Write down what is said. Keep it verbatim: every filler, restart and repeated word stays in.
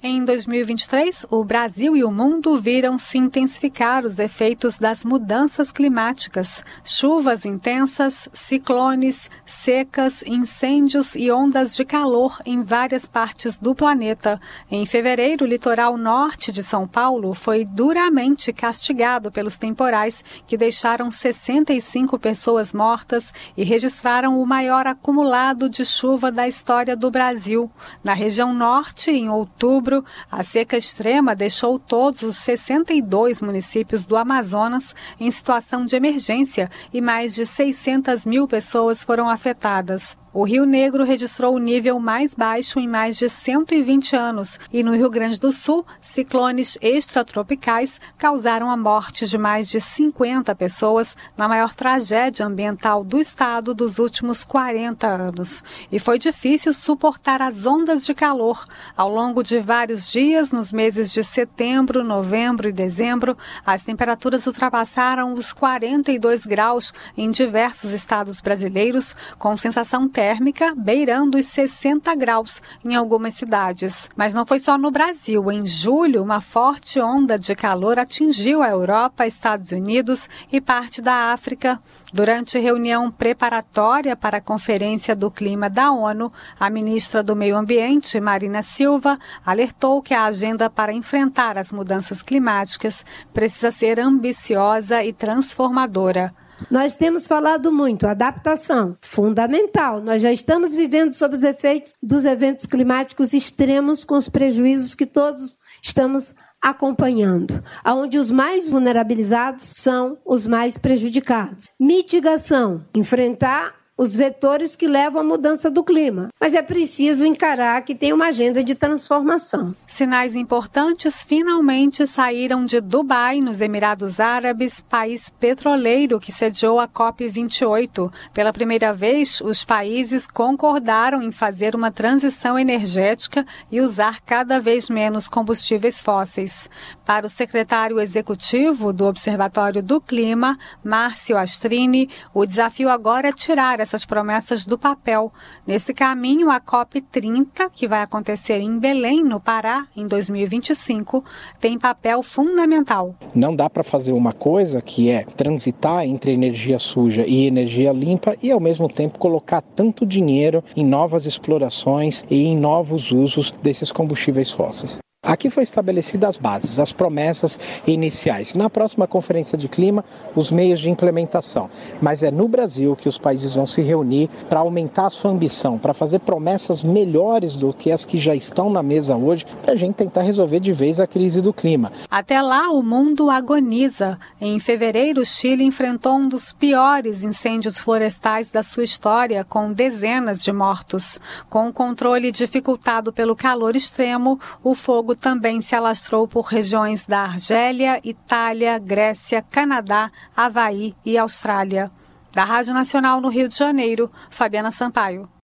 Em dois mil e vinte e três, o Brasil e o mundo viram se intensificar os efeitos das mudanças climáticas. Chuvas intensas, ciclones, secas, incêndios e ondas de calor em várias partes do planeta. Em fevereiro, o litoral norte de São Paulo foi duramente castigado pelos temporais que deixaram sessenta e cinco pessoas mortas e registraram o maior acumulado de chuva da história do Brasil. Na região norte, em outubro, a seca extrema deixou todos os sessenta e dois municípios do Amazonas em situação de emergência e mais de seiscentas mil pessoas foram afetadas. O Rio Negro registrou o nível mais baixo em mais de cento e vinte anos e no Rio Grande do Sul, ciclones extratropicais causaram a morte de mais de cinquenta pessoas na maior tragédia ambiental do estado dos últimos quarenta anos. E foi difícil suportar as ondas de calor. Ao longo de vários dias, nos meses de setembro, novembro e dezembro, as temperaturas ultrapassaram os quarenta e dois graus em diversos estados brasileiros, com sensação térmica térmica beirando os sessenta graus em algumas cidades. Mas não foi só no Brasil. Em julho, uma forte onda de calor atingiu a Europa, Estados Unidos e parte da África. Durante reunião preparatória para a Conferência do Clima da ONU, a ministra do Meio Ambiente, Marina Silva, alertou que a agenda para enfrentar as mudanças climáticas precisa ser ambiciosa e transformadora. Nós temos falado muito, adaptação, fundamental. Nós já estamos vivendo sob os efeitos dos eventos climáticos extremos, com os prejuízos que todos estamos acompanhando, onde os mais vulnerabilizados são os mais prejudicados. Mitigação, enfrentar os vetores que levam à mudança do clima. Mas é preciso encarar que tem uma agenda de transformação. Sinais importantes finalmente saíram de Dubai, nos Emirados Árabes, país petroleiro que sediou a COP vinte e oito. Pela primeira vez, os países concordaram em fazer uma transição energética e usar cada vez menos combustíveis fósseis. Para o secretário executivo do Observatório do Clima, Márcio Astrini, o desafio agora é tirar essas promessas do papel. Nesse caminho, a COP trinta, que vai acontecer em Belém, no Pará, em dois mil e vinte e cinco, tem papel fundamental. Não dá para fazer uma coisa que é transitar entre energia suja e energia limpa e, ao mesmo tempo, colocar tanto dinheiro em novas explorações e em novos usos desses combustíveis fósseis. Aqui foi estabelecida as bases, as promessas iniciais. Na próxima Conferência de Clima, os meios de implementação. Mas é no Brasil que os países vão se reunir para aumentar a sua ambição, para fazer promessas melhores do que as que já estão na mesa hoje, para a gente tentar resolver de vez a crise do clima. Até lá, o mundo agoniza. Em fevereiro, o Chile enfrentou um dos piores incêndios florestais da sua história, com dezenas de mortos. Com o controle dificultado pelo calor extremo, o fogo também se alastrou por regiões da Argélia, Itália, Grécia, Canadá, Havaí e Austrália. Da Rádio Nacional no Rio de Janeiro, Fabiana Sampaio.